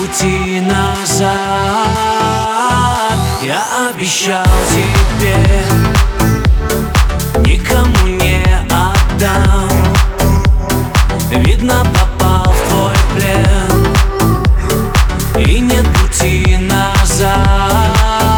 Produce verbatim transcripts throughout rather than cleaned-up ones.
пути назад. Я обещал тебе, никому не отдам. Видно, попал в твой плен, и нет пути назад.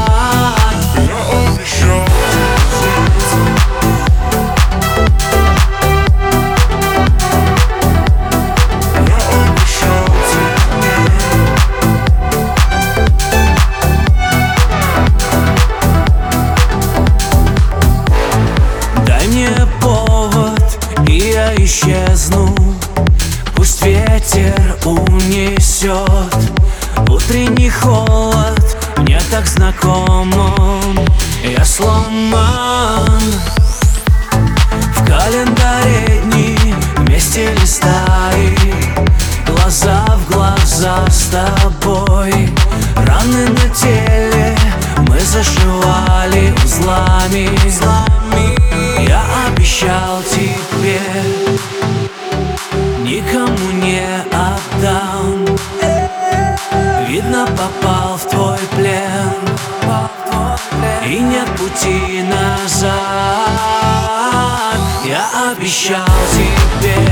Исчезну, пусть ветер унесет. Утренний холод мне так знаком он. Я сломан, в календаре дни вместе листай. Глаза в глаза с тобой, раны на теле мы зашивали узлами. Я обещал тебе, никому не отдам. Видно, попал в твой плен, и нет пути назад. Я обещал тебе,